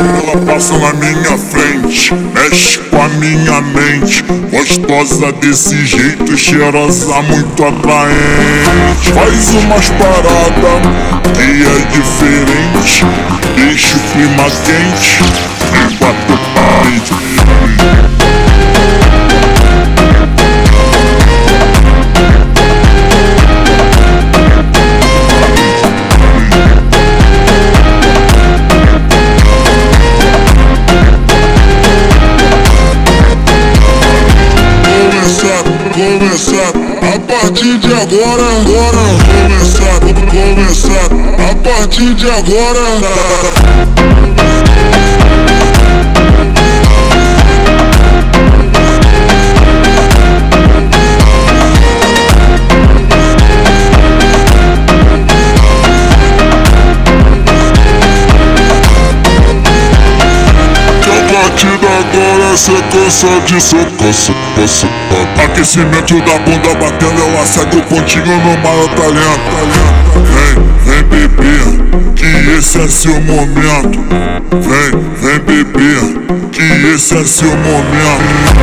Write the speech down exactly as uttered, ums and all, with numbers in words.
Ela passa na minha frente, mexe com a minha mente. Gostosa desse jeito, cheirosa, muito atraente. Faz umas paradas que é diferente, deixa o clima quente e quatro paredes. Começar a partir de agora, agora. Começar, começar a partir de agora. Agora sequência de soco, soco, soco. Aquecimento da bunda batendo, eu assedio contigo no maior talento. Vem, vem beber, que esse é seu momento. Vem, vem beber, que esse é seu momento.